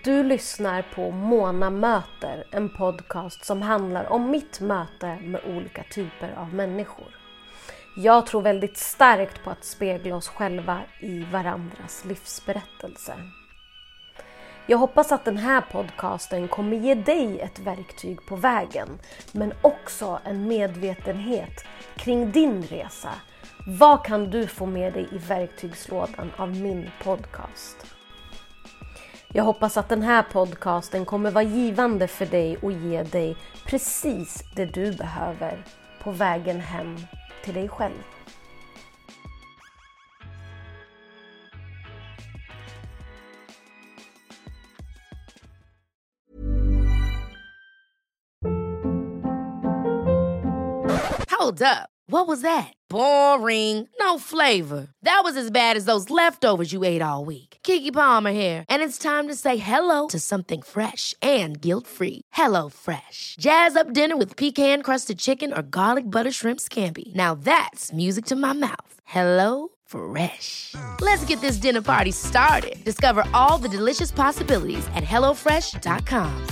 Du lyssnar på Mona möter, en podcast som handlar om mitt möte med olika typer av människor. Jag tror väldigt starkt på att spegla oss själva i varandras livsberättelse. Jag hoppas att den här podcasten kommer ge dig ett verktyg på vägen, men också en medvetenhet kring din resa. Vad kan du få med dig i verktygslådan av min podcast? Jag hoppas att den här podcasten kommer vara givande för dig och ge dig precis det du behöver på vägen hem till dig själv. Hold up. What was that? Boring. No flavor. That was as bad as those leftovers you ate all week. Keke Palmer here, and it's time to say hello to something fresh and guilt-free. Hello Fresh. Jazz up dinner with pecan-crusted chicken or garlic butter shrimp scampi. Now that's music to my mouth. Hello Fresh. Let's get this dinner party started. Discover all the delicious possibilities at hellofresh.com.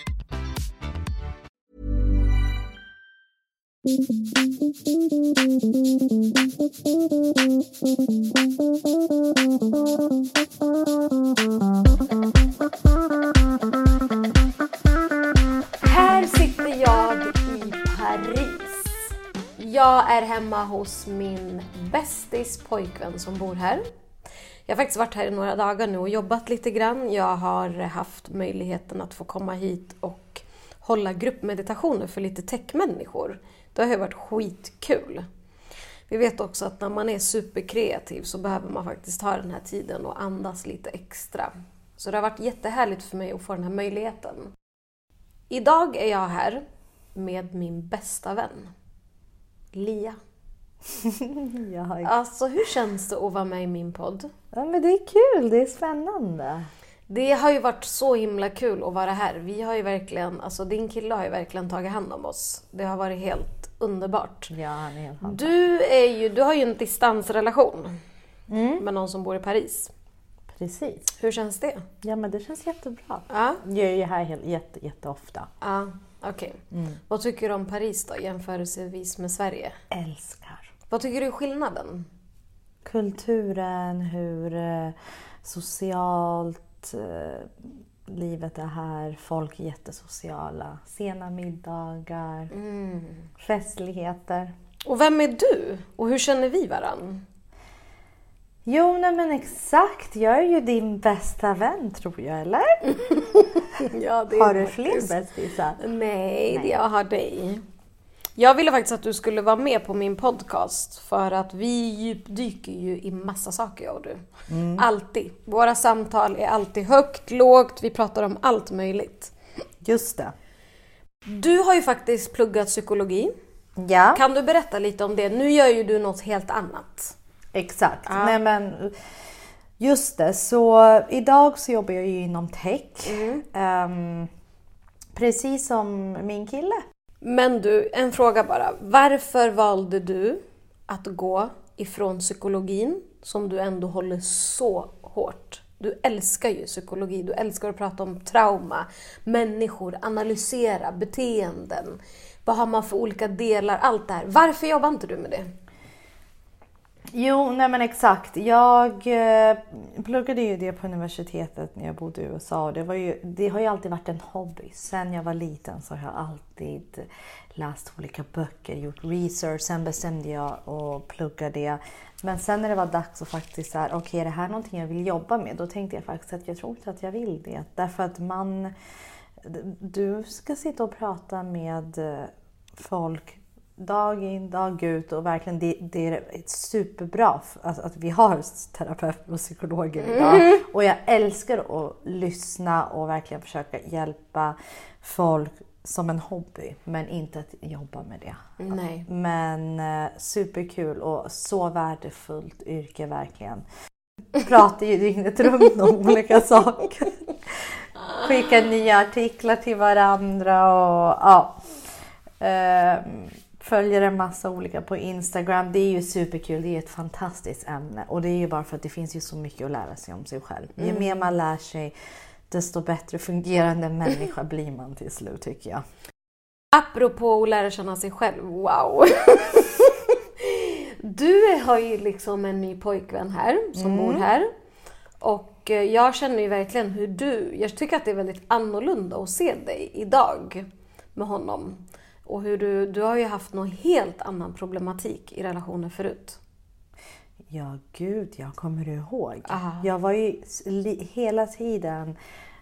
Här sitter jag i Paris. Jag är hemma hos min bästis pojkvän som bor här. Jag har faktiskt varit här i några dagar nu och jobbat lite grann. Jag har haft möjligheten att få komma hit och hålla gruppmeditationer för lite techmänniskor. Det har ju varit skitkul. Vi vet också att när man är superkreativ så behöver man faktiskt ha den här tiden och andas lite extra. Så det har varit jättehärligt för mig att få den här möjligheten. Idag är jag här med min bästa vän, Lia. Ja. Alltså hur känns det att vara med i min podd? Ja, men det är kul, det är spännande. Det har ju varit så himla kul att vara här. Vi har ju verkligen, alltså din kille har ju verkligen tagit hand om oss. Det har varit helt underbart. Ja, han är helt Du har ju en distansrelation med någon som bor i Paris. Precis. Hur känns det? Ja, men det känns jättebra. Ja. Jag är ju här jätteofta. Ja, okej. Vad tycker du om Paris då, jämförelsevis med Sverige? Älskar. Vad tycker du är skillnaden? Kulturen, hur socialt livet är här. Folk är jättesociala. Sena middagar. Festligheter. Och vem är du? Och hur känner vi varann? Jo, nej, men exakt. Jag är ju din bästa vän, tror jag, eller? Ja, det har du fler bästisar? Nej, jag har dig. Jag ville faktiskt att du skulle vara med på min podcast för att vi djupdyker ju i massa saker, jag och du. Alltid. Våra samtal är alltid högt, lågt, vi pratar om allt möjligt. Just det. Du har ju faktiskt pluggat psykologi. Ja. Kan du berätta lite om det? Nu gör ju du något helt annat. Exakt. Ja. Nej, men just det. Så idag så jobbar jag ju inom tech. Precis som min kille. Men du, en fråga bara. Varför valde du att gå ifrån psykologin som du ändå håller så hårt? Du älskar ju psykologi. Du älskar att prata om trauma, människor, analysera, beteenden. Vad har man för olika delar? Allt det här. Varför jobbar inte du med det? Jo, nej men exakt. Jag pluggade ju det på universitetet när jag bodde i USA. Och det har ju alltid varit en hobby. Sen jag var liten så har jag alltid läst olika böcker, gjort research. Sen bestämde jag att plugga det. Men sen när det var dags att faktiskt säga, okej, är det här någonting jag vill jobba med? Då tänkte jag faktiskt att jag tror inte att jag vill det. Därför att du ska sitta och prata med folk dag in, dag ut, och verkligen det är superbra att vi har terapeuter och psykologer idag. Och jag älskar att lyssna och verkligen försöka hjälpa folk som en hobby, men inte att jobba med det. Nej. Men superkul och så värdefullt yrke verkligen. Pratar ju dygnet runt om olika saker. Skickar nya artiklar till varandra och följer en massa olika på Instagram. Det är ju superkul. Det är ett fantastiskt ämne. Och det är ju bara för att det finns ju så mycket att lära sig om sig själv. Ju mer man lär sig, desto bättre fungerande människa blir man till slut, tycker jag. Apropå att lära känna sig själv, wow! Du har ju liksom en ny pojkvän här som bor här. Och jag känner ju verkligen jag tycker att det är väldigt annorlunda att se dig idag med honom. Och hur du har ju haft någon helt annan problematik i relationer förut. Ja, gud, jag kommer ihåg. Aha. Jag var ju hela tiden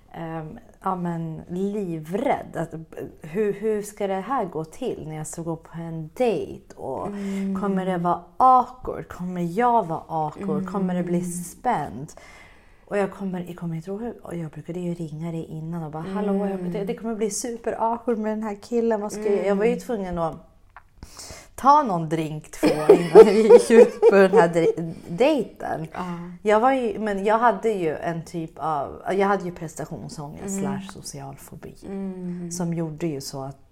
livrädd. Att, hur ska det här gå till när jag ska gå på en dejt? Och kommer det vara awkward? Kommer jag vara awkward? Kommer det bli spänt? Och jag kommer inte ihåg hur. Och jag brukade ju ringa dig innan och bara hallå, det kommer bli super awkward med den här killen. Vad ska jag var ju tvungen att ta någon drink 2 innan vi gick ut på den här dejten. Jag hade ju en typ av, jag hade ju prestationsångest / social fobi. Som gjorde ju så att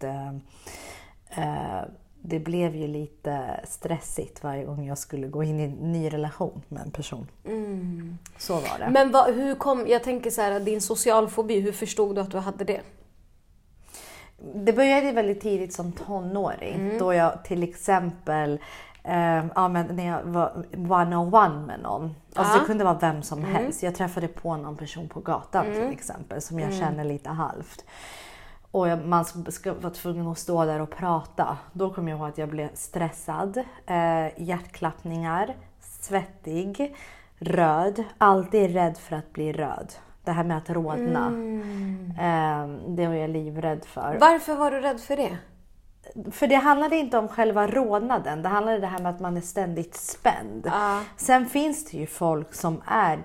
det blev ju lite stressigt varje gång jag skulle gå in i en ny relation med en person. Så var det. Men jag tänker så här, din social fobi, hur förstod du att du hade det? Det började väldigt tidigt som tonåring. Då jag till exempel när jag var one-on-one med någon. Alltså det kunde vara vem som helst. Jag träffade på någon person på gatan till exempel. Som jag känner lite halvt. Och man ska vara tvungen att stå där och prata. Då kom jag ihåg att jag blev stressad. Hjärtklappningar. Svettig. Röd. Alltid rädd för att bli röd. Det här med att rodna. Det var jag livrädd för. Varför var du rädd för det? För det handlade inte om själva rodnaden. Det handlade det här med att man är ständigt spänd. Sen finns det ju folk som är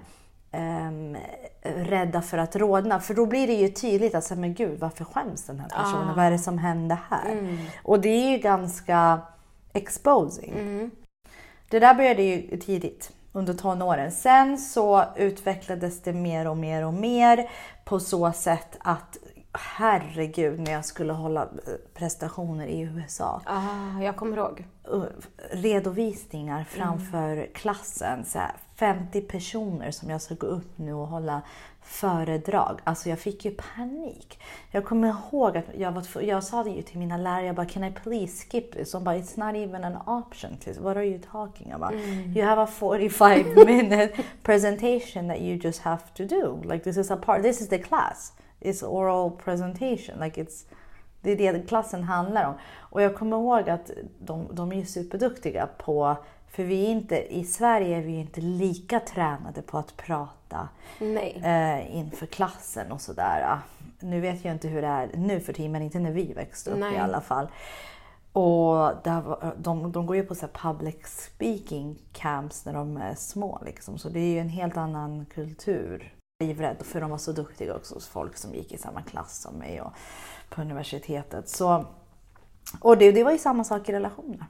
rädda för att rodna. För då blir det ju tydligt att men gud, varför skäms den här personen? Vad är det som händer här? Och det är ju ganska exposing. Det där började ju tidigt. Under tonåren. Sen så utvecklades det mer och mer och mer på så sätt att herregud, när jag skulle hålla prestationer i USA. Jag kommer ihåg. Redovisningar framför klassen. Så här, 50 personer som jag ska gå upp nu och hålla föredrag. Alltså jag fick ju panik. Jag kommer ihåg att jag sa det ju till mina lärare. Jag bara, can I please skip this? Och bara, it's not even an option. What are you talking about? You have a 45-minute presentation that you just have to do. Like this is the class. It's oral presentation. Like det är det klassen handlar om. Och jag kommer ihåg att de är ju superduktiga på, för i Sverige är vi inte lika tränade på att prata inför klassen och sådär. Nu vet jag inte hur det är nu för tiden, men inte när vi växte upp i alla fall. Och de går ju på så här public speaking camps när de är små liksom. Så det är ju en helt annan kultur. Livrädd, för de var så duktiga också hos folk som gick i samma klass som mig och på universitetet. Så, och det var ju samma sak i relationer.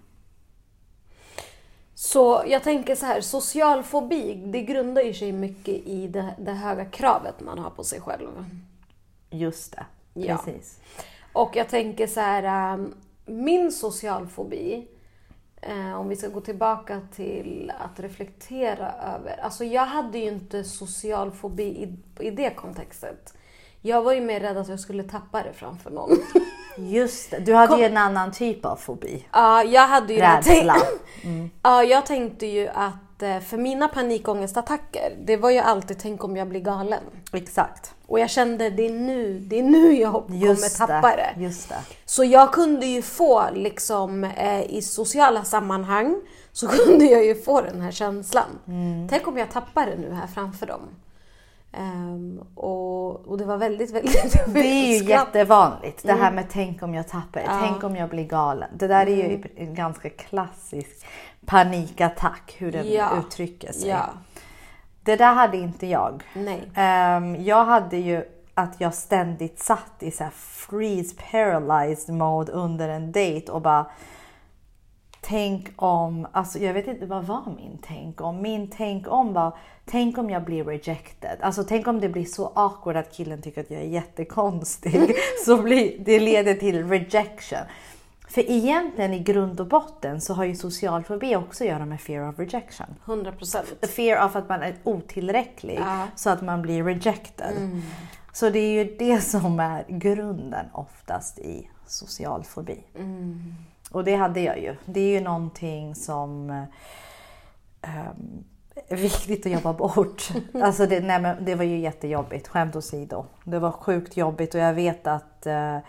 Så jag tänker så här, social fobi, det grundar ju sig mycket i det höga kravet man har på sig själv. Just det, precis. Ja. Och jag tänker så här, min social fobi, om vi ska gå tillbaka till att reflektera över. Alltså jag hade ju inte social fobi i det kontextet. Jag var ju mer rädd att jag skulle tappa det framför någon. Just det, du hade ju en annan typ av fobi. Ja, jag hade ju rädsla. Ja, jag tänkte ju att för mina panikångestattacker, det var ju alltid tänk om jag blir galen. Exakt. Och jag kände det är nu jag kommer tappa det. Just det. Så jag kunde ju få liksom i sociala sammanhang så kunde jag ju få den här känslan. Tänk om jag tappar det nu här framför dem. Och det var väldigt, väldigt... Det är ju jättevanligt. Det här med tänk om jag tappar det. Tänk om jag blir galen. Det där är ju en ganska klassisk panikattack. Hur den uttrycker sig. Ja. Det där hade inte jag. Nej. Jag hade ju att jag ständigt satt i så här freeze paralyzed mode under en dejt och bara tänk om, alltså jag vet inte vad var min tänk om. Min tänk om var, tänk om jag blir rejected. Alltså tänk om det blir så awkward att killen tycker att jag är jättekonstig. Så det leder till rejection. För egentligen i grund och botten så har ju social fobi också att göra med fear of rejection. 100%. Fear of att man är otillräcklig så att man blir rejected. Så det är ju det som är grunden oftast i social fobi. Och det hade jag ju. Det är ju någonting som är viktigt att jobba bort. Alltså det var ju jättejobbigt, skämt åsido. Det var sjukt jobbigt och jag vet att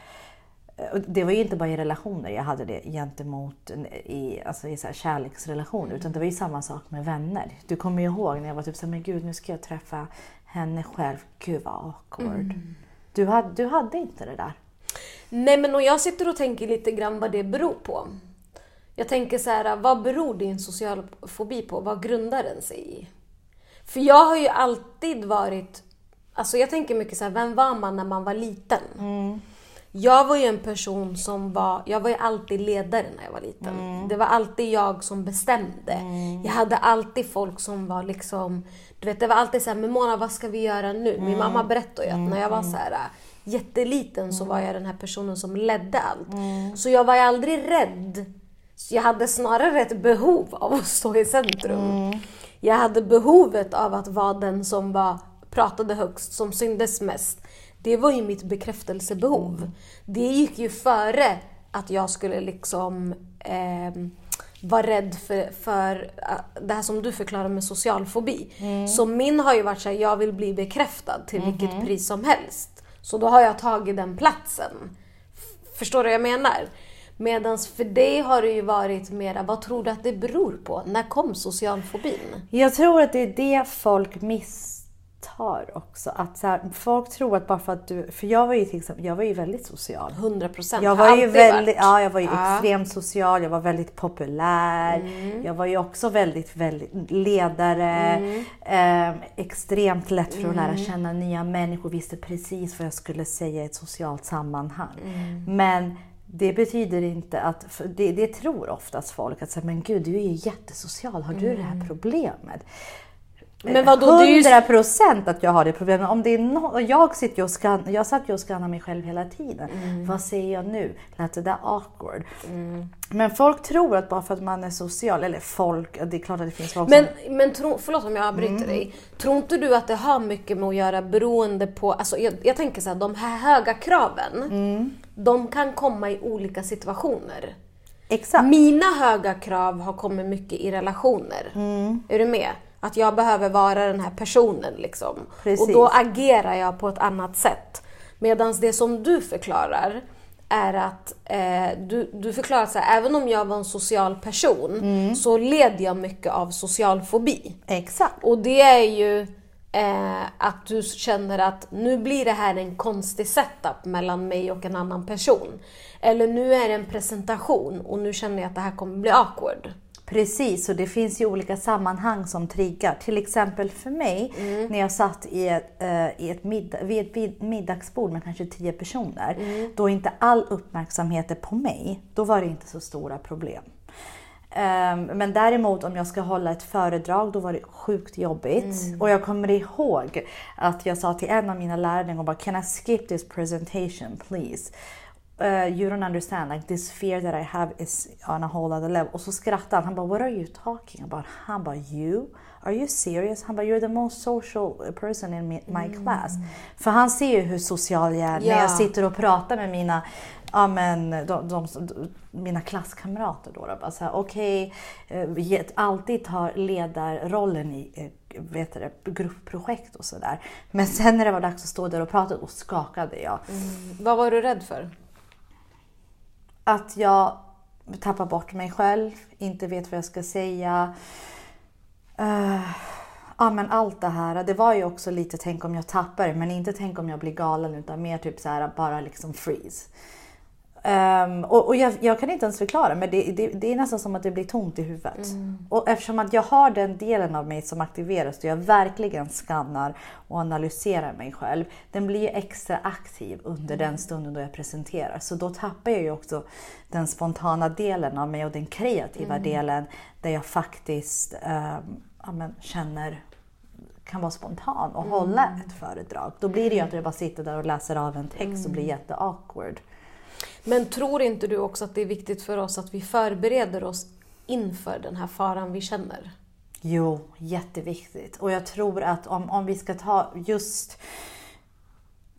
det var ju inte bara i relationer jag hade det gentemot i så här kärleksrelationer, utan det var ju samma sak med vänner. Du kommer ju ihåg när jag var typ så här, men gud, nu ska jag träffa henne själv. Gud vad awkward. Du hade inte det där. Nej, men och jag sitter och tänker lite grann vad det beror på. Jag tänker så här, vad beror din social fobi på? Vad grundar den sig i? För jag har ju alltid varit, alltså jag tänker mycket så här, vem var man när man var liten? Jag var ju en person jag var ju alltid ledare när jag var liten. Det var alltid jag som bestämde. Jag hade alltid folk som var liksom, du vet, det var alltid så här, men Mona, vad ska vi göra nu? Min mamma berättade ju att när jag var så här jätteliten så var jag den här personen som ledde allt. Så jag var ju aldrig rädd. Jag hade snarare ett behov av att stå i centrum. Jag hade behovet av att vara den som pratade högst, som syndes mest. Det var ju mitt bekräftelsebehov. Det gick ju före att jag skulle liksom vara rädd för det här som du förklarar med social fobi. Så min har ju varit så här, jag vill bli bekräftad till vilket pris som helst. Så då har jag tagit den platsen. Förstår du vad jag menar? Medans för dig har det ju varit mera, vad tror du att det beror på? När kom socialfobin? Jag tror att det är det folk misstar också. Att så här, folk tror att bara för att för jag var ju till exempel, jag var ju väldigt social. 100%. Jag var ju väldigt, jag var ju extremt social, jag var väldigt populär. Jag var ju också väldigt, väldigt ledare. Extremt lätt för att lära känna nya människor, visste precis vad jag skulle säga i ett socialt sammanhang. Men det betyder inte att, det tror oftast folk att säga, men gud, du är ju jättesocial, har du det här problemet? Men vadå, 100% att jag har det problemet. Om det är jag satt ju och skannade mig själv hela tiden. Vad säger jag nu? Lät det där awkward? Men folk tror att bara för att man är social, eller folk, det är klart att det finns folk men förlåt om jag avbryter dig. Tror inte du att det har mycket med att göra beroende på, alltså jag tänker så här, de här höga kraven, de kan komma i olika situationer. Exakt. Mina höga krav har kommit mycket i relationer. Är du med? Att jag behöver vara den här personen liksom. Precis. Och då agerar jag på ett annat sätt. Medan det som du förklarar är att du förklarar så här, även om jag var en social person så led jag mycket av social fobi. Exakt. Och det är ju att du känner att nu blir det här en konstig setup mellan mig och en annan person. Eller nu är det en presentation och nu känner jag att det här kommer bli awkward. Precis, och det finns ju olika sammanhang som triggar. Till exempel för mig, när jag satt vid ett middagsbord med kanske 10 personer, då inte all uppmärksamhet är på mig, då var det inte så stora problem. Men däremot om jag ska hålla ett föredrag, då var det sjukt jobbigt. Och jag kommer ihåg att jag sa till en av mina lärare och bara, can I skip this presentation please? You don't understand, like this fear that I have is on a whole other level. Och så skrattade han bara, what are you talking about? Han bara, are you serious? Han bara, you're the most social person in my class. För han ser ju hur social jag är när jag sitter och pratar med mina mina klasskamrater då. Bara så här, okej, alltid tar ledarrollen i gruppprojekt och sådär. Men sen när det var dags att stå där och prata, och skakade jag. Vad var du rädd för? Att jag tappar bort mig själv, inte vet vad jag ska säga. Men allt det här, det var ju också lite tänk om jag tappar, men inte tänk om jag blir galen, utan mer typ så här, bara liksom freeze. Och jag kan inte ens förklara, men det är nästan som att det blir tomt i huvudet. Och eftersom att jag har den delen av mig som aktiveras och jag verkligen skannar och analyserar mig själv, den blir ju extra aktiv under den stunden då jag presenterar. Så då tappar jag ju också den spontana delen av mig och den kreativa delen där jag faktiskt känner kan vara spontan och hålla ett föredrag. Då blir det ju att jag bara sitter där och läser av en text och blir jätte-awkward. Men tror inte du också att det är viktigt för oss att vi förbereder oss inför den här faran vi känner? Jo, jätteviktigt. Och jag tror att om vi ska ta just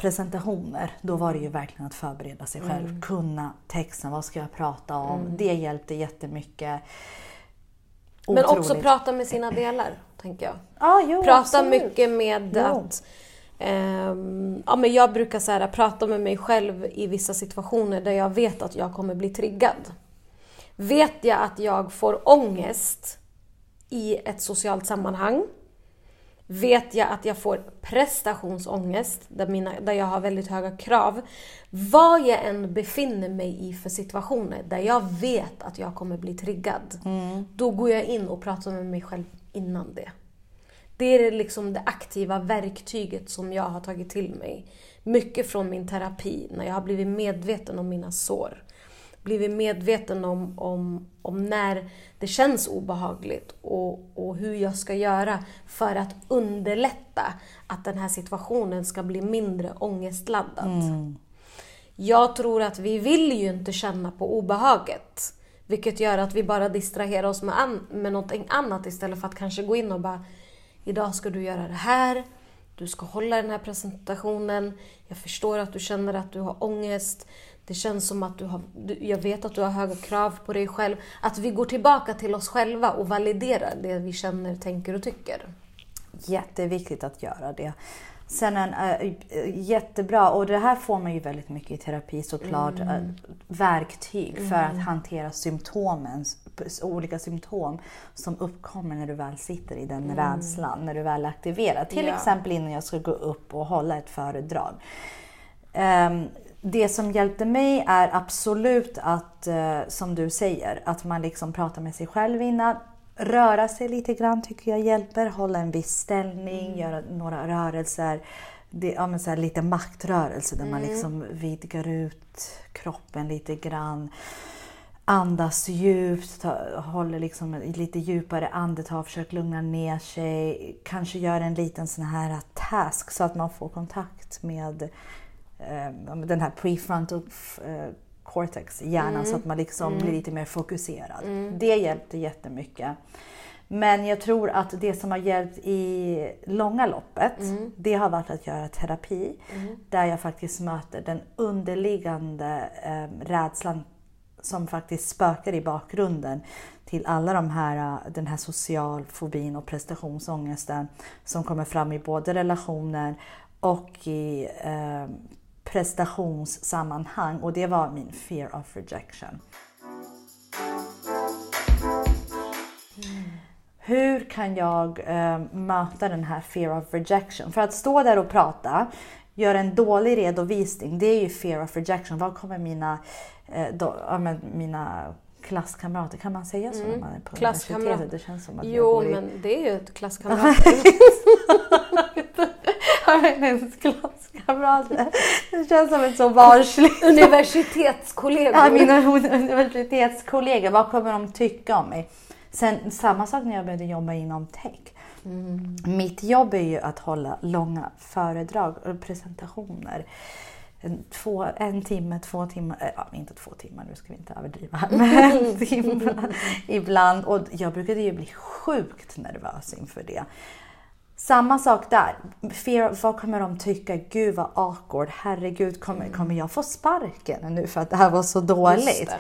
presentationer, då var det ju verkligen att förbereda sig själv. Kunna texten, vad ska jag prata om? Det hjälpte jättemycket. Men också prata med sina delar, tänker jag. Prata absolut. mycket med att... men jag brukar så här, prata med mig själv i vissa situationer där jag vet att jag kommer bli triggad. Vet jag att jag får ångest i ett socialt sammanhang, vet jag att jag får prestationsångest där jag har väldigt höga krav, vad jag än befinner mig i för situationer där jag vet att jag kommer bli triggad, då går jag in och pratar med mig själv innan det. Det är liksom det aktiva verktyget som jag har tagit till mig. Mycket från min terapi, när jag har blivit medveten om mina sår. Blivit medveten om när det känns obehagligt och hur jag ska göra för att underlätta att den här situationen ska bli mindre ångestladdad. Jag tror att vi vill ju inte känna på obehaget, vilket gör att vi bara distraherar oss med någonting annat istället för att kanske gå in och bara: idag ska du göra det här, du ska hålla den här presentationen, jag förstår att du känner att du har ångest, det känns som att jag vet att du har höga krav på dig själv. Att vi går tillbaka till oss själva och validerar det vi känner, tänker och tycker. Jätteviktigt att göra det. Sen jättebra, och det här får man ju väldigt mycket i terapi såklart, verktyg för att hantera olika symptom som uppkommer när du väl sitter i den rädslan, när du väl aktiverar. Till exempel innan jag ska gå upp och hålla ett föredrag. Det som hjälpte mig är absolut att, som du säger, att man liksom pratar med sig själv innan. Röra sig lite grann tycker jag hjälper. Hålla en viss ställning, göra några rörelser. Så här, lite maktrörelser där man liksom vidgar ut kroppen lite grann. Andas djupt, håller liksom lite djupare andetag, försök lugna ner sig. Kanske gör en liten sån här task så att man får kontakt med den här prefrontal cortex i hjärnan så att man liksom blir lite mer fokuserad. Det hjälpte jättemycket. Men jag tror att det som har hjälpt i långa loppet, det har varit att göra terapi där jag faktiskt möter den underliggande rädslan som faktiskt spökar i bakgrunden till alla den här socialfobin och prestationsångesten som kommer fram i både relationer och i prestationssammanhang, och det var min fear of rejection. Hur kan jag möta den här fear of rejection? För att stå där och prata, göra en dålig redovisning, det är ju fear of rejection. Vad kommer mina klasskamrater, kan man säga så när man är på universitetet? Det känns som att men det är ju ett klasskamrat. Klasskamrater. Det känns som ett så barnsligt. Universitetskollegor. Ja, mina universitetskollegor. Vad kommer de tycka om mig? Sen samma sak när jag började jobba inom tech. Mitt jobb är ju att hålla långa föredrag och presentationer. 1 timme, 2 timmar, inte 2 timmar, nu ska vi inte överdriva, men 1 timme ibland. Och jag brukade ju bli sjukt nervös inför det. Samma sak där. Vad kommer de tycka? Gud vad awkward. Herregud, kommer jag få sparken nu för att det här var så dåligt?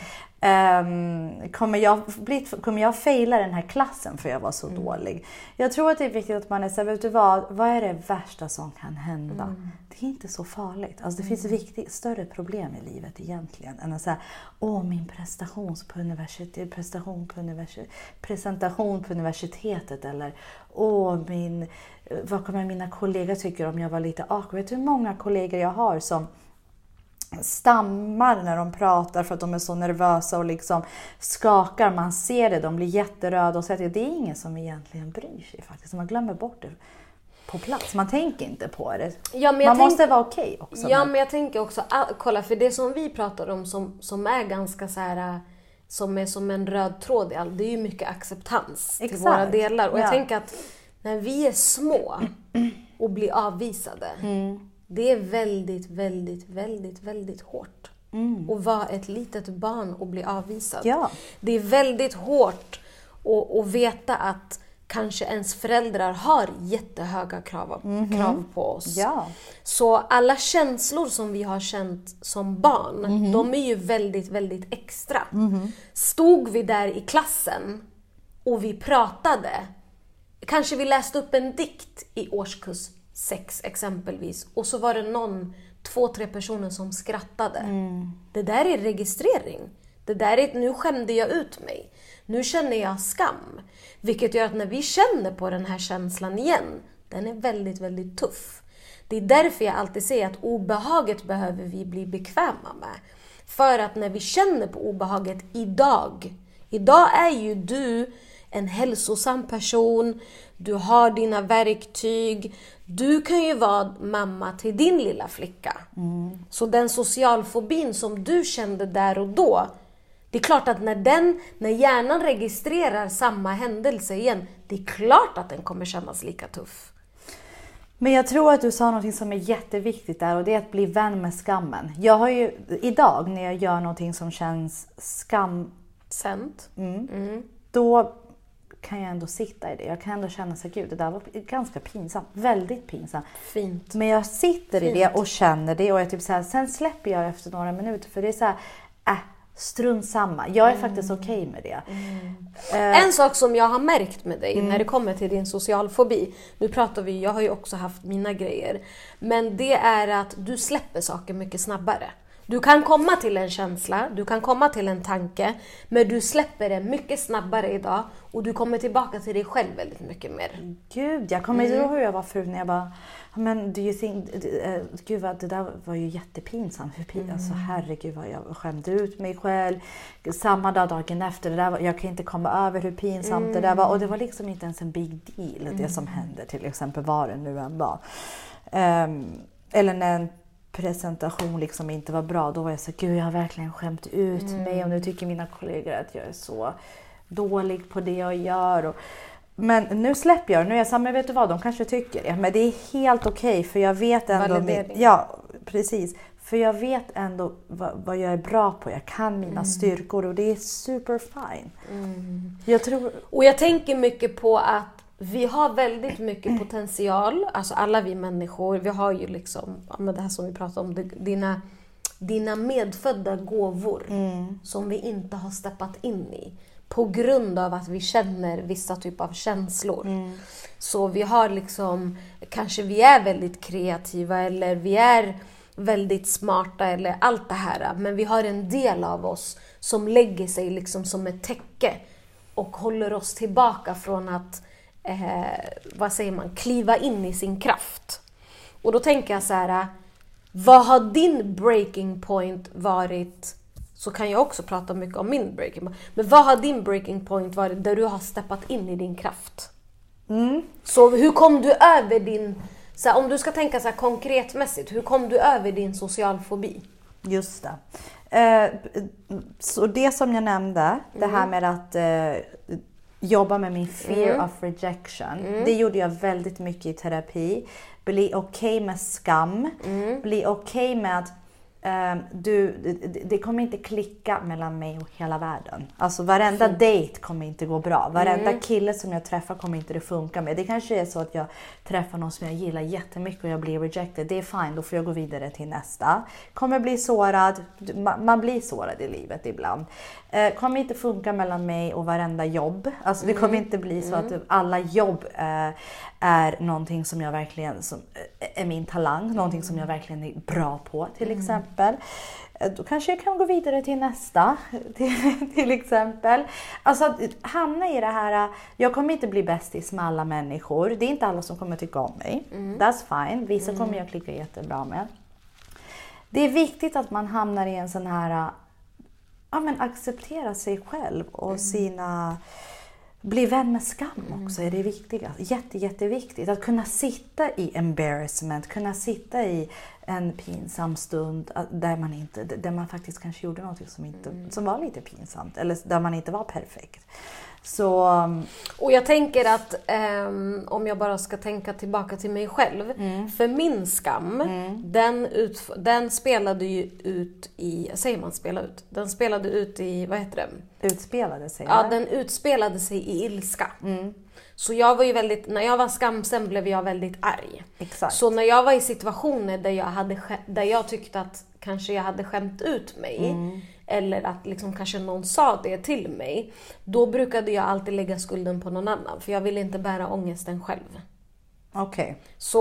Kommer jag faila den här klassen för jag var så dålig? Jag tror att det är viktigt att man är så här, vet du vad är det värsta som kan hända? Det är inte så farligt. Alltså det finns större problem i livet egentligen än att säga, min presentation på universitetet, eller vad kommer mina kollegor tycker om jag var lite awkward? Vet du hur många kollegor jag har som stammar när de pratar för att de är så nervösa och liksom skakar. Man ser det, de blir jätteröda och säger att det är ingen som egentligen bryr sig faktiskt. Man glömmer bort det på plats. Man tänker inte på det. Ja, man måste vara okej också. Ja, men jag tänker också, kolla, för det som vi pratar om som är ganska så här, som är som en röd tråd i allt, det är ju mycket acceptans till våra delar. Och jag tänker att när vi är små och blir avvisade, det är väldigt, väldigt, väldigt, väldigt hårt. Att vara ett litet barn och bli avvisad. Ja. Det är väldigt hårt att veta att kanske ens föräldrar har jättehöga krav på oss. Ja. Så alla känslor som vi har känt som barn, de är ju väldigt, väldigt extra. Stod vi där i klassen och vi pratade, kanske vi läste upp en dikt i årskurs 6 exempelvis, och så var det 2-3 personer som skrattade. Det där är registrering. Det där är, nu skämde jag ut mig. Nu känner jag skam. Vilket gör att när vi känner på den här känslan igen, den är väldigt, väldigt tuff. Det är därför jag alltid säger att obehaget behöver vi bli bekväma med. För att när vi känner på obehaget idag är ju du en hälsosam person, du har dina verktyg, du kan ju vara mamma till din lilla flicka. Så den socialfobin som du kände där och då, det är klart att när hjärnan registrerar samma händelse igen, det är klart att den kommer kännas lika tuff. Men jag tror att du sa något som är jätteviktigt där, och det är att bli vän med skammen. Jag har ju idag när jag gör någonting som känns skämsamt, då kan jag ändå sitta i det. Jag kan ändå känna sig, gud, det där var ganska pinsamt. Väldigt pinsamt. Fint. Men jag sitter i det och känner det, och jag typ så här, sen släpper jag efter några minuter, för det är så här, strunt samma. Jag är faktiskt okej med det. En sak som jag har märkt med dig när det kommer till din socialfobi, nu pratar vi, jag har ju också haft mina grejer, men det är att du släpper saker mycket snabbare. Du kan komma till en känsla, du kan komma till en tanke, men du släpper det mycket snabbare idag, och du kommer tillbaka till dig själv väldigt mycket mer. Gud, jag kommer ihåg hur jag var förut när jag bara, men do you think, gud vad, det där var ju jättepinsamt. Alltså herregud vad jag skämde ut mig själv. Samma dagen efter, det där var, jag kan inte komma över hur pinsamt det där var. Och det var liksom inte ens en big deal, det som hände till exempel, var det nu än var. Eller när en presentation liksom inte var bra, då var jag så, gud jag har verkligen skämt ut mig, och nu tycker mina kollegor att jag är så dålig på det jag gör. Men nu släpper jag, nu är jag samma, vet du vad, de kanske tycker det, men det är helt okej, för jag vet ändå ja, precis, för jag vet ändå vad jag är bra på, jag kan mina styrkor, och det är super fine. Och jag tänker mycket på att vi har väldigt mycket potential, alltså alla vi människor, vi har ju liksom, det här som vi pratar om, dina medfödda gåvor som vi inte har steppat in i på grund av att vi känner vissa typer av känslor. Så vi har liksom, kanske vi är väldigt kreativa, eller vi är väldigt smarta, eller allt det här, men vi har en del av oss som lägger sig liksom som ett täcke och håller oss tillbaka från att kliva in i sin kraft. Och då tänker jag så här, vad har din breaking point varit? Så kan jag också prata mycket om min breaking point. Men vad har din breaking point varit där du har steppat in i din kraft? Så hur kom du över din, så här, om du ska tänka så här konkretmässigt, hur kom du över din socialfobi? Just det. Så det som jag nämnde, det här med att jobba med min fear of rejection. Det gjorde jag väldigt mycket i terapi. Bli okej med skam. Bli okej med att det kommer inte klicka mellan mig och hela världen. Alltså varenda date kommer inte gå bra. Varenda kille som jag träffar kommer inte det funka med. Det kanske är så att jag träffar någon som jag gillar jättemycket och jag blir rejected. Det är fine, då får jag gå vidare till nästa. Kommer bli sårad. Man blir sårad i livet ibland. Kommer inte funka mellan mig och varenda jobb. Alltså det kommer inte bli så att alla jobb är någonting som jag verkligen, som är min talang. Någonting som jag verkligen är bra på till exempel. Då kanske jag kan gå vidare till nästa till exempel. Alltså att hamna i det här, jag kommer inte bli bästis med alla människor. Det är inte alla som kommer tycka om mig. That's fine. Vissa kommer jag klicka jättebra med. Det är viktigt att man hamnar i en sån här, acceptera sig själv och bli vän med skam också är det viktiga. Jätteviktigt att kunna sitta i embarrassment, kunna sitta i en pinsam stund där man faktiskt kanske gjorde något som var lite pinsamt, eller där man inte var perfekt. Så, och jag tänker att om jag bara ska tänka tillbaka till mig själv, för min skam, den spelade ju ut i, säger man spela ut? Den spelade ut i, vad heter det? Utspelade sig. Ja, den utspelade sig i ilska. Så jag var ju när jag var skamsen blev jag väldigt arg. Exakt. Så när jag var i situationer där jag tyckte att kanske jag hade skämt ut mig, eller att liksom kanske någon sa det till mig, då brukade jag alltid lägga skulden på någon annan, för jag ville inte bära ångesten själv. Okej.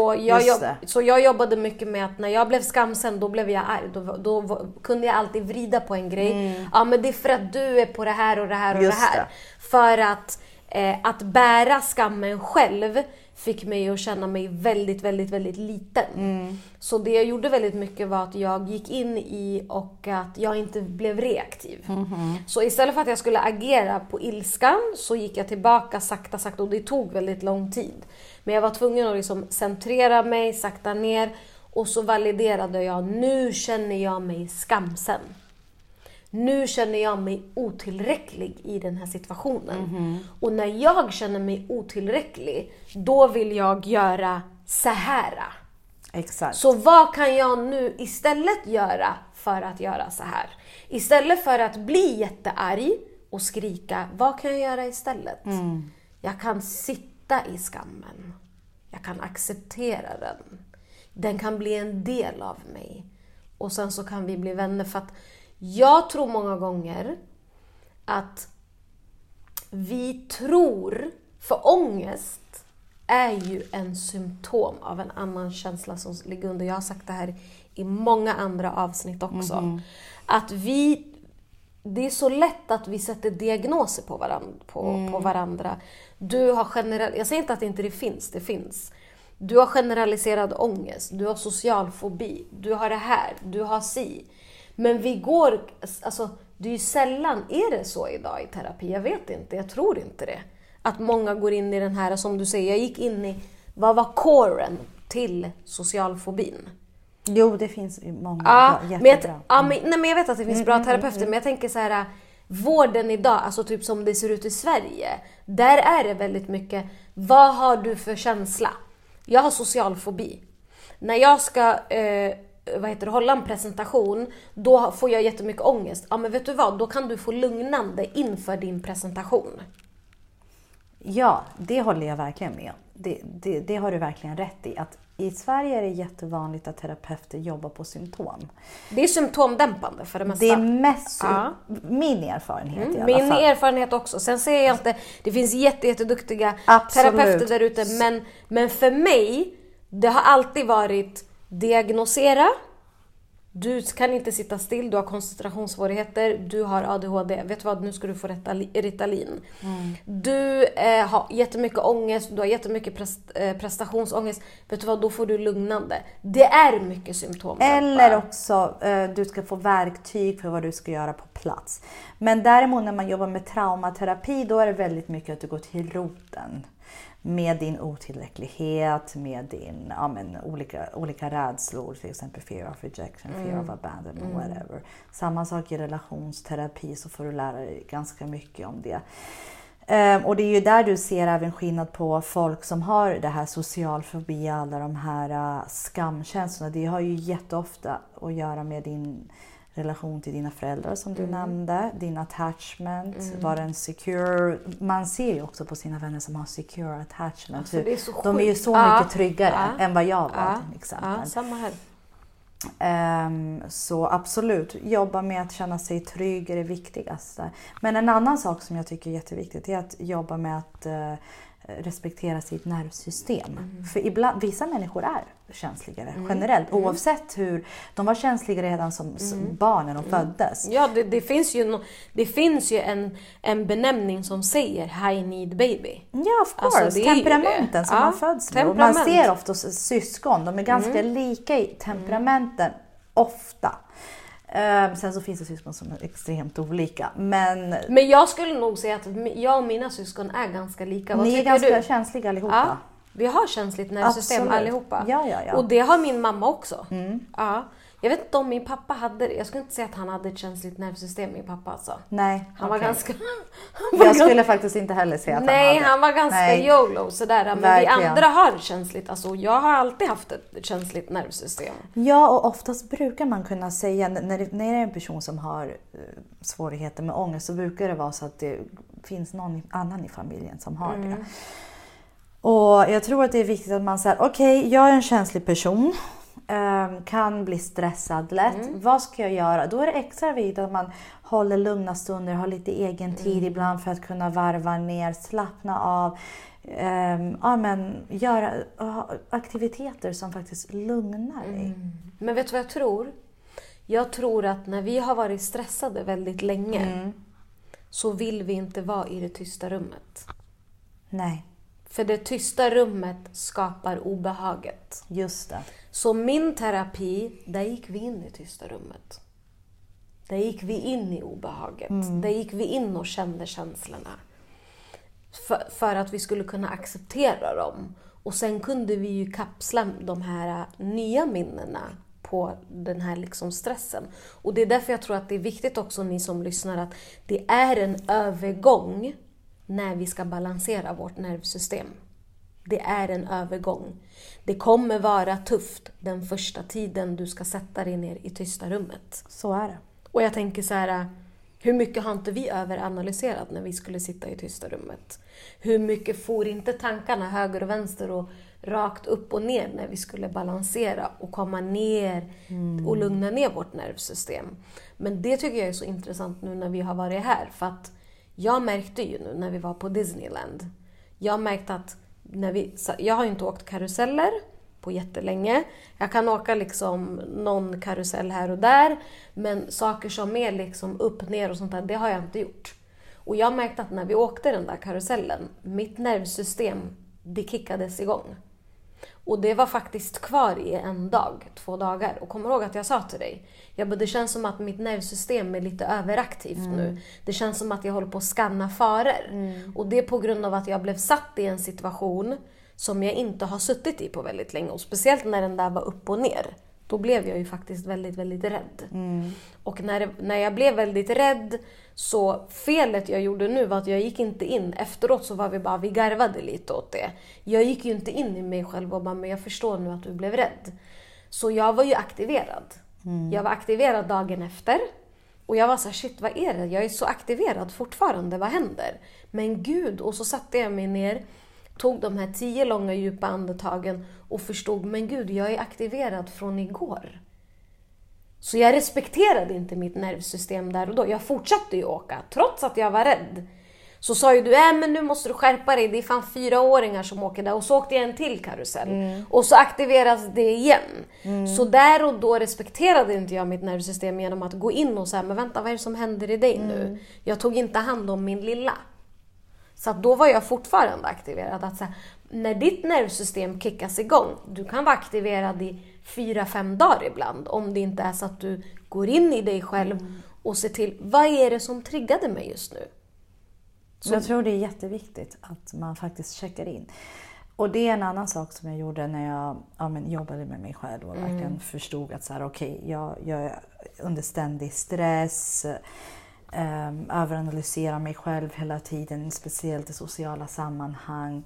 Så jag jobbade mycket med att när jag blev skamsen, då blev jag arg. Då kunde jag alltid vrida på en grej. Ja, men det är för att du är på det här och det här och Just det här. det. För att bära skammen själv fick mig att känna mig väldigt, väldigt, väldigt liten. Så det jag gjorde väldigt mycket var att jag gick in i och att jag inte blev reaktiv. Så istället för att jag skulle agera på ilskan så gick jag tillbaka sakta och det tog väldigt lång tid. Men jag var tvungen att liksom centrera mig, sakta ner, och så validerade jag. Nu känner jag mig skamsen. Nu känner jag mig otillräcklig i den här situationen. Och när jag känner mig otillräcklig, då vill jag göra så här. Exakt. Så vad kan jag nu istället göra för att göra så här? Istället för att bli jättearg och skrika, vad kan jag göra istället? Jag kan sitta i skammen. Jag kan acceptera den. Den kan bli en del av mig. Och sen så kan vi bli vänner, för att jag tror många gånger att vi tror, för ångest är ju en symptom av en annan känsla som ligger under. Jag har sagt det här i många andra avsnitt också. Att det är så lätt att vi sätter diagnoser på varandra. Du har jag säger inte att det finns. Du har generaliserad ångest, du har social fobi, du har det här, du har Men det är ju sällan är det så idag i terapi. Jag vet inte, jag tror inte det. Att många går in i den här, som du säger, jag gick in i, vad var coren till socialfobin? Jo, det finns många jättebra. Men jag vet att det finns bra terapeuter, men jag tänker så här, vården idag, alltså typ som det ser ut i Sverige, där är det väldigt mycket, vad har du för känsla? Jag har social fobi. När jag ska hålla en presentation, då får jag jättemycket ångest. Ja, men vet du vad? Då kan du få lugnande inför din presentation. Ja, det håller jag verkligen med. Det har du verkligen rätt i. Att i Sverige är det jättevanligt att terapeuter jobbar på symptom. Det är symptomdämpande för det mesta. Det är mest min erfarenhet i alla min fall. erfarenhet också. Sen säger jag inte, det finns jätteduktiga Absolut. terapeuter där ute. Men för mig, det har alltid varit diagnosera. Du kan inte sitta still, du har koncentrationssvårigheter, du har ADHD. Vet du vad, nu ska du få Ritalin. Du har jättemycket ångest, du har jättemycket prestationsångest. Vet du vad, då får du lugnande. Det är mycket symptom. Eller också du ska få verktyg för vad du ska göra på plats. Men däremot när man jobbar med traumaterapi, då är det väldigt mycket att du går till roten. Med din otillräcklighet, med din olika rädslor, till exempel fear of rejection, fear of abandonment, whatever. Samma sak i relationsterapi, så får du lära dig ganska mycket om det. Och det är ju där du ser även skillnad på folk som har det här social fobi, alla de här skamkänslorna. Det har ju jätteofta att göra med din relation till dina föräldrar som du nämnde, din attachment, var den secure. Man ser ju också på sina vänner som har secure attachment. Alltså, det är så de är ju så mycket tryggare än vad jag var till exempel. Ja, samma här. Så absolut, jobba med att känna sig trygg är det viktigaste. Men en annan sak som jag tycker är jätteviktigt är att jobba med att respektera sitt nervsystem. För vissa människor är känsligare generellt, oavsett hur de var känsliga redan som barn när de föddes. Ja, det finns ju en benämning som säger high need baby. Ja, of course. Alltså, temperamenten som man föds med. Och man ser ofta syskon, de är ganska lika i temperamenten ofta. Sen så finns det syskon som är extremt olika. Men jag skulle nog säga att jag och mina syskon är ganska lika. Ni är ganska känsliga allihopa. Ja, vi har känsligt nervsystem allihopa. Ja. Och det har min mamma också. Ja. Jag vet inte om min pappa hade, jag skulle inte säga att han hade ett känsligt nervsystem, min pappa alltså. Nej, han var ganska... jag skulle faktiskt inte heller säga att han var ganska YOLO sådär. Men verkligen. Vi andra har känsligt, alltså jag har alltid haft ett känsligt nervsystem. Ja, och oftast brukar man kunna säga, när det är en person som har svårigheter med ångest, så brukar det vara så att det finns någon annan i familjen som har det. Och jag tror att det är viktigt att man säger, okej, jag är en känslig person. Kan bli stressad lätt. Vad ska jag göra? Då är det extra viktigt att man håller lugna stunder, har lite egen tid ibland för att kunna varva ner, slappna av. Göra aktiviteter som faktiskt lugnar dig. Men vet du vad jag tror? Jag tror att när vi har varit stressade väldigt länge så vill vi inte vara i det tysta rummet. Nej. För det tysta rummet skapar obehaget. Just det. Så min terapi, där gick vi in i tysta rummet. Där gick vi in i obehaget. Där gick vi in och kände känslorna. För att vi skulle kunna acceptera dem. Och sen kunde vi ju kapsla de här nya minnena på den här liksom stressen. Och det är därför jag tror att det är viktigt också, ni som lyssnar, att det är en övergång när vi ska balansera vårt nervsystem. Det är en övergång. Det kommer vara tufft den första tiden du ska sätta dig ner i tysta rummet. Så är det. Och jag tänker så här, hur mycket har inte vi överanalyserat när vi skulle sitta i tysta rummet? Hur mycket får inte tankarna höger och vänster och rakt upp och ner när vi skulle balansera och komma ner och lugna ner vårt nervsystem. Men det tycker jag är så intressant nu när vi har varit här. För att jag märkte ju nu när vi var på Disneyland. Jag märkte att jag har inte åkt karuseller på jättelänge. Jag kan åka liksom någon karusell här och där. Men saker som är liksom upp, ner och sånt där, det har jag inte gjort. Och jag märkte att när vi åkte den där karusellen, mitt nervsystem, det kickades igång. Och det var faktiskt kvar i 2 dagar. Och kommer ihåg att jag sa till dig, det känns som att mitt nervsystem är lite överaktivt nu. Det känns som att jag håller på att skanna faror. Och det är på grund av att jag blev satt i en situation som jag inte har suttit i på väldigt länge. Och speciellt när den där var upp och ner. Då blev jag ju faktiskt väldigt, väldigt rädd. Och när jag blev väldigt rädd, så felet jag gjorde nu var att jag gick inte in. Efteråt så var vi garvade lite åt det. Jag gick ju inte in i mig själv och bara, men jag förstår nu att du blev rädd. Så jag var ju aktiverad. Jag var aktiverad dagen efter. Och jag var så här, shit, vad är det? Jag är så aktiverad fortfarande, vad händer? Men gud, och så satte jag mig ner, tog de här 10 långa djupa andetagen och förstod, men gud, jag är aktiverad från igår. Så jag respekterade inte mitt nervsystem där och då. Jag fortsatte ju åka, trots att jag var rädd. Så sa ju du, men nu måste du skärpa dig, det är fan 4-åringar som åker där. Och så åkte jag en till karusell. Och så aktiveras det igen. Så där och då respekterade inte jag mitt nervsystem genom att gå in och säga, men vänta, vad är det som händer i dig nu? Jag tog inte hand om min lilla. Så att då var jag fortfarande aktiverad. Att så här, när ditt nervsystem kickas igång, du kan vara aktiverad i 4-5 dagar ibland. Om det inte är så att du går in i dig själv och ser till, vad är det som triggade mig just nu? Så jag tror det är jätteviktigt att man faktiskt checkar in. Och det är en annan sak som jag gjorde när jag jobbade med mig själv och verkligen förstod att så här, okej, jag är under ständig stress. Överanalysera mig själv hela tiden, speciellt i sociala sammanhang.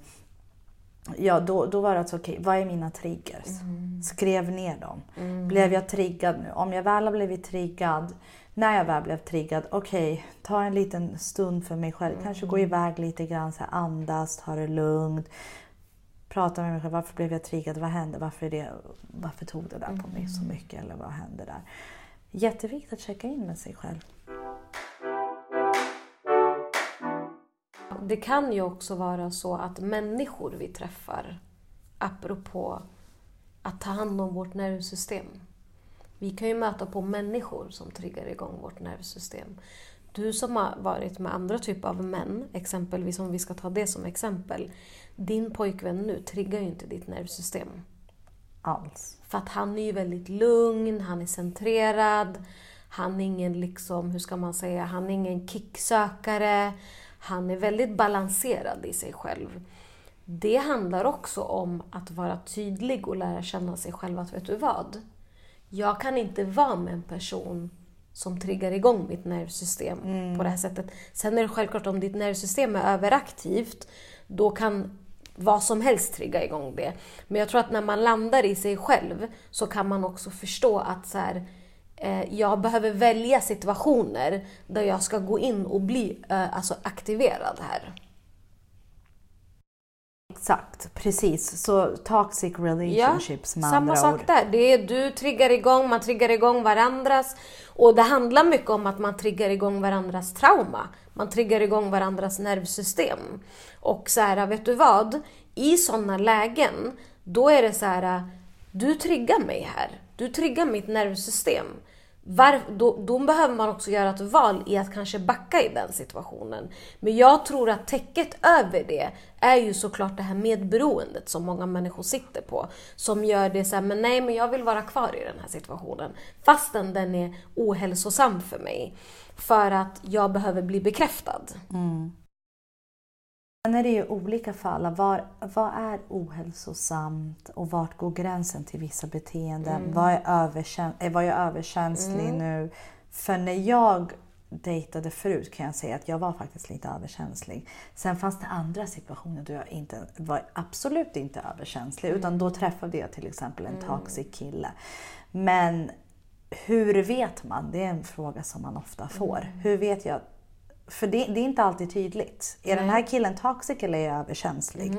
Ja, då var det alltså, okej, vad är mina triggers? Skrev ner dem. Blev jag triggad nu? Om jag väl har blivit triggad, när jag väl blev triggad, okej, ta en liten stund för mig själv. Kanske gå iväg lite grann, så här, andas, ta det lugnt. Prata med mig själv, varför blev jag triggad? Vad hände? Varför tog det där på mig så mycket? Eller vad hände där? Jätteviktigt att checka in med sig själv. Det kan ju också vara så att människor vi träffar, apropå att ta hand om vårt nervsystem. Vi kan ju möta på människor som triggar igång vårt nervsystem. Du som har varit med andra typer av män, exempelvis om vi ska ta det som exempel. Din pojkvän nu triggar ju inte ditt nervsystem. Alls. För att han är ju väldigt lugn, han är centrerad. Han är ingen han är ingen kicksökare. Han är väldigt balanserad i sig själv. Det handlar också om att vara tydlig och lära känna sig själv. Att vet du vad? Jag kan inte vara med en person som triggar igång mitt nervsystem på det här sättet. Sen är det självklart, om ditt nervsystem är överaktivt, då kan vad som helst trigga igång det. Men jag tror att när man landar i sig själv så kan man också förstå att så här, jag behöver välja situationer där jag ska gå in och bli aktiverad här. Exakt, precis. Så toxic relationships med samma andra sak ord. där. Det är du triggar igång, man triggar igång varandras. Och det handlar mycket om att man triggar igång varandras trauma. Man triggar igång varandras nervsystem. Och så här, vet du vad? I sådana lägen, då är det så här, du triggar mig här. Du triggar mitt nervsystem. Då behöver man också göra ett val i att kanske backa i den situationen. Men jag tror att täcket över det är ju såklart det här medberoendet som många människor sitter på. Som gör det så här, men jag vill vara kvar i den här situationen. Fastän den är ohälsosam för mig. För att jag behöver bli bekräftad. Sen är det ju olika fall. Vad är ohälsosamt och vart går gränsen till vissa beteenden? Vad är jag överkänslig nu? För när jag dejtade förut kan jag säga att jag var faktiskt lite överkänslig. Sen fanns det andra situationer då jag var absolut inte överkänslig. Utan då träffade jag till exempel en toxic kille. Men hur vet man? Det är en fråga som man ofta får. Hur vet jag? För det är inte alltid tydligt. Är den här killen toxic eller är jag överkänslig?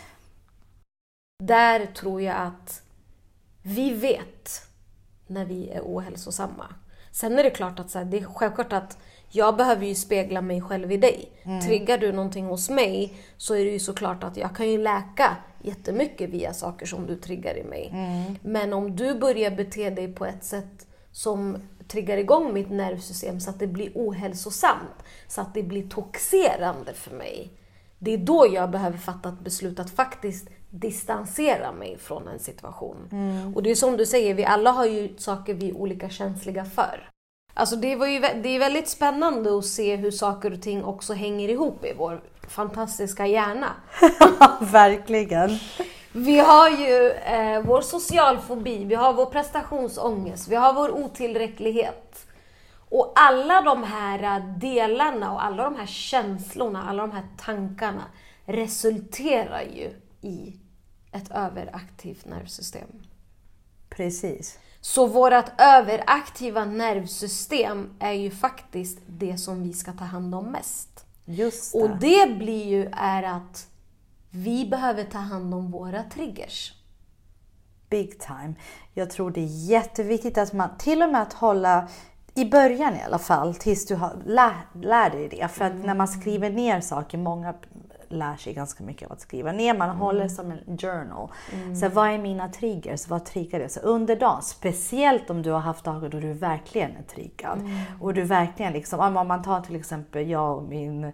Där tror jag att vi vet när vi är ohälsosamma. Sen är det klart att det är självklart att jag behöver ju spegla mig själv i dig. Triggar du någonting hos mig så är det ju såklart att jag kan ju läka jättemycket via saker som du triggar i mig. Men om du börjar bete dig på ett sätt som triggar igång mitt nervsystem så att det blir ohälsosamt, så att det blir toxerande för mig. Det är då jag behöver fatta ett beslut att faktiskt distansera mig från en situation. Och det är som du säger, vi alla har ju saker vi är olika känsliga för. Alltså det är väldigt spännande att se hur saker och ting också hänger ihop i vår fantastiska hjärna. Verkligen. Vi har ju vår socialfobi, vi har vår prestationsångest, vi har vår otillräcklighet. Och alla de här delarna och alla de här känslorna, alla de här tankarna resulterar ju i ett överaktivt nervsystem. Precis. Så vårt överaktiva nervsystem är ju faktiskt det som vi ska ta hand om mest. Just det. Och det blir ju att vi behöver ta hand om våra triggers. Big time. Jag tror det är jätteviktigt att man till och med att hålla i början i alla fall tills du har lär dig det. För att när man skriver ner saker, många lär sig ganska mycket av att skriva ner. Man håller som en journal. Så vad är mina triggers? Vad triggar det? Så under dagen, speciellt om du har haft dagar då du verkligen är triggad. Och du verkligen liksom, om man tar till exempel jag och min,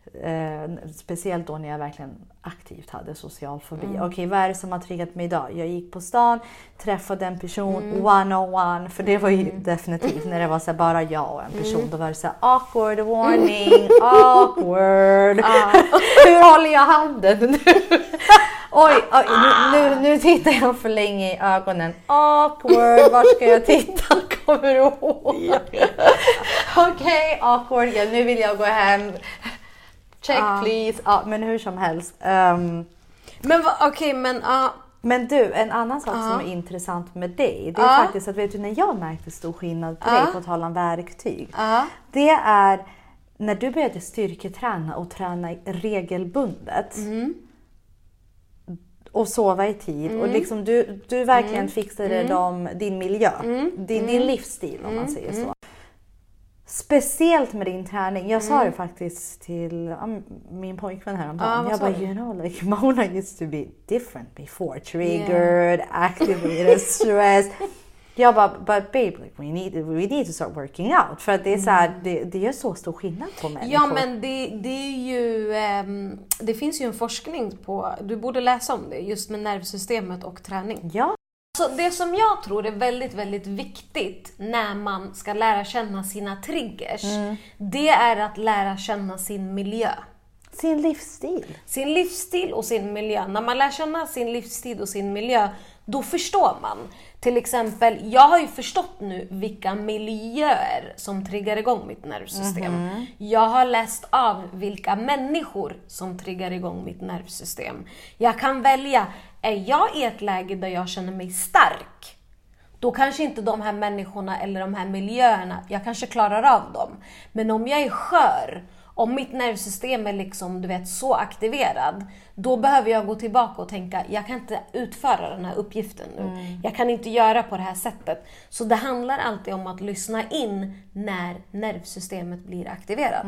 speciellt då när jag verkligen aktivt hade social fobi. Okej, vad är det som har triggat mig idag? Jag gick på stan, träffade en person, one-on-one. För det var ju definitivt när det var så bara jag och en person. Då var det så här, awkward warning, awkward. Hur håller jag handen nu? Oj, nu tittar jag för länge i ögonen. Awkward, var ska jag titta? Kommer du ihåg? Okej, awkward, ja, nu vill jag gå hem. Check please. Ja, men hur som helst. Men du, en annan sak som är intressant med dig. Det är faktiskt att, vet du, när jag märkte stor skillnad på dig på tal om verktyg. Det är när du började styrketräna och träna regelbundet. Och sova i tid. Och liksom du verkligen fixade din miljö. Din livsstil om man säger så. Speciellt med din träning. Jag sa det faktiskt till min pojkvän häromdagen. Jag bara, you know, like Mona used to be different before. Triggered, activated, stressed. Jag bara, but babe, like, we need to start working out. För att det är så här, det gör så stor skillnad på människor. Ja, men det är ju, det finns ju en forskning på, du borde läsa om det, just med nervsystemet och träning. Ja. Så det som jag tror är väldigt, väldigt viktigt när man ska lära känna sina triggers, det är att lära känna sin miljö. Sin livsstil. Sin livsstil och sin miljö. När man lär känna sin livsstil och sin miljö, då förstår man. Till exempel, jag har ju förstått nu vilka miljöer som triggar igång mitt nervsystem. Jag har läst av vilka människor som triggar igång mitt nervsystem. Jag kan välja, är jag i ett läge där jag känner mig stark, då kanske inte de här människorna eller de här miljöerna, jag kanske klarar av dem. Men om jag är skör, om mitt nervsystem är liksom, du vet, så aktiverad, då behöver jag gå tillbaka och tänka, jag kan inte utföra den här uppgiften nu. Jag kan inte göra på det här sättet. Så det handlar alltid om att lyssna in när nervsystemet blir aktiverat.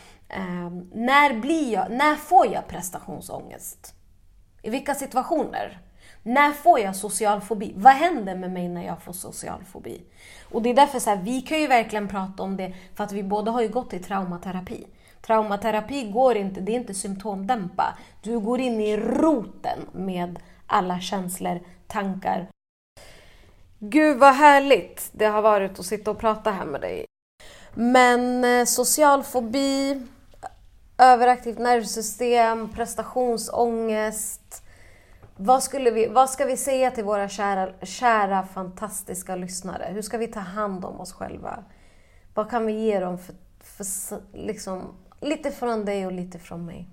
När får jag prestationsångest? I vilka situationer? När får jag social fobi? Vad händer med mig när jag får social fobi? Och det är därför så här, vi kan ju verkligen prata om det, för att vi båda har ju gått i traumaterapi. Traumaterapi går inte, det är inte symptomdämpa. Du går in i roten med alla känslor, tankar. Gud vad härligt det har varit att sitta och prata här med dig. Men social fobi, överaktivt nervsystem, prestationsångest. Vad ska vi säga till våra kära fantastiska lyssnare? Hur ska vi ta hand om oss själva? Vad kan vi ge dem för liksom, lite från dig och lite från mig?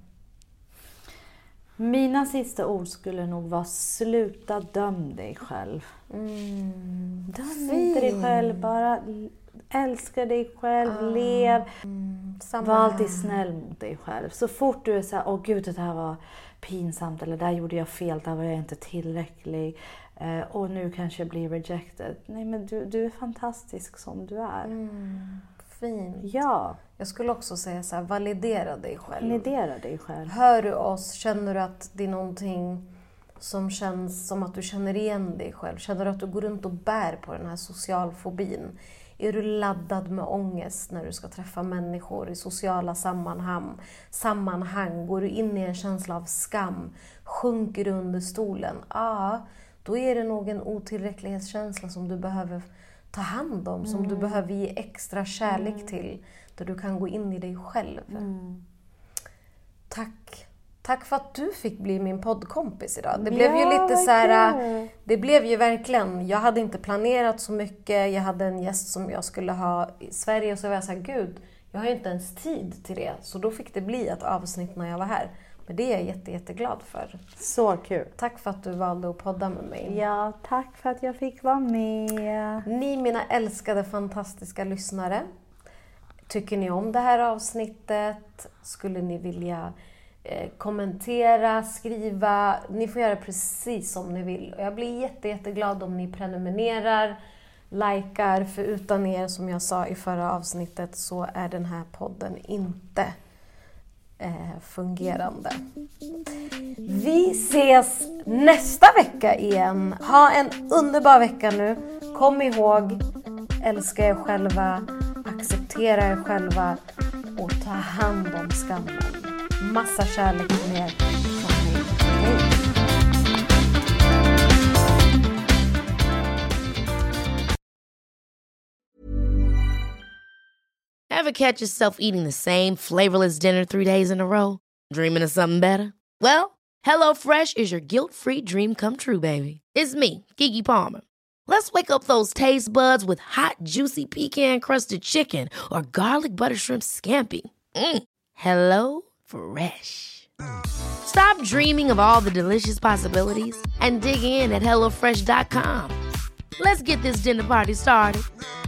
Mina sista ord skulle nog vara: sluta döm dig själv. Döm inte dig själv, bara älska dig själv, lev. Var alltid snäll mot dig själv. Så fort du är så här, åh gud, det här var pinsamt, eller där gjorde jag fel, där var jag inte tillräcklig, och nu kanske jag blir rejected. Nej, men du är fantastisk som du är. Fint. Ja. Jag skulle också säga så här, validera dig själv. Validera dig själv. Hör du oss, känner du att det är någonting som känns som att du känner igen dig själv? Känner du att du går runt och bär på den här socialfobin? Är du laddad med ångest när du ska träffa människor i sociala sammanhang? Går du in i en känsla av skam? Sjunker du under stolen? Då är det nog en otillräcklighetskänsla som du behöver ta hand om. Som du behöver ge extra kärlek till. Där du kan gå in i dig själv. Tack för att du fick bli min poddkompis idag. Det blev ju lite så här, det blev ju verkligen, jag hade inte planerat så mycket. Jag hade en gäst som jag skulle ha i Sverige, och så var jag så här, gud, jag har ju inte ens tid till det. Så då fick det bli ett avsnitt när jag var här. Men det är jag jätteglad för. Så kul. Tack för att du valde att podda med mig. Ja, tack för att jag fick vara med. Ni, mina älskade fantastiska lyssnare. Tycker ni om det här avsnittet? Skulle ni vilja kommentera, skriva? Ni får göra precis som ni vill. Och jag blir jätteglad om ni prenumererar, likar. För utan er, som jag sa i förra avsnittet, så är den här podden inte fungerande. Vi ses nästa vecka igen. Ha en underbar vecka nu. Kom ihåg, älska er själva, acceptera er själva och ta hand om skammen. Massa kärlek till er från mig. Hej! Ever catch yourself eating the same flavorless dinner 3 days in a row? Dreaming of something better? Well, HelloFresh is your guilt-free dream come true, baby. It's me, Keke Palmer. Let's wake up those taste buds with hot, juicy pecan-crusted chicken or garlic butter shrimp scampi. Hello Fresh. Stop dreaming of all the delicious possibilities and dig in at HelloFresh.com. Let's get this dinner party started.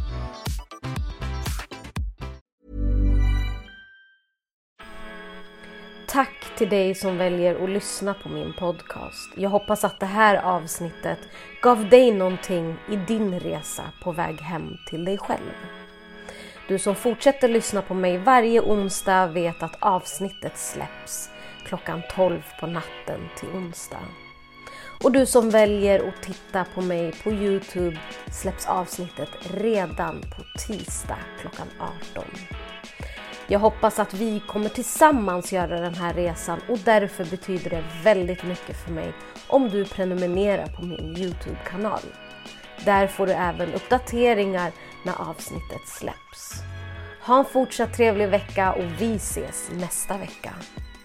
Tack till dig som väljer att lyssna på min podcast. Jag hoppas att det här avsnittet gav dig någonting i din resa på väg hem till dig själv. Du som fortsätter lyssna på mig varje onsdag vet att avsnittet släpps klockan 12 på natten till onsdag. Och du som väljer att titta på mig på YouTube släpps avsnittet redan på tisdag klockan 18. Jag hoppas att vi kommer tillsammans göra den här resan, och därför betyder det väldigt mycket för mig om du prenumererar på min YouTube-kanal. Där får du även uppdateringar när avsnittet släpps. Ha en fortsatt trevlig vecka och vi ses nästa vecka.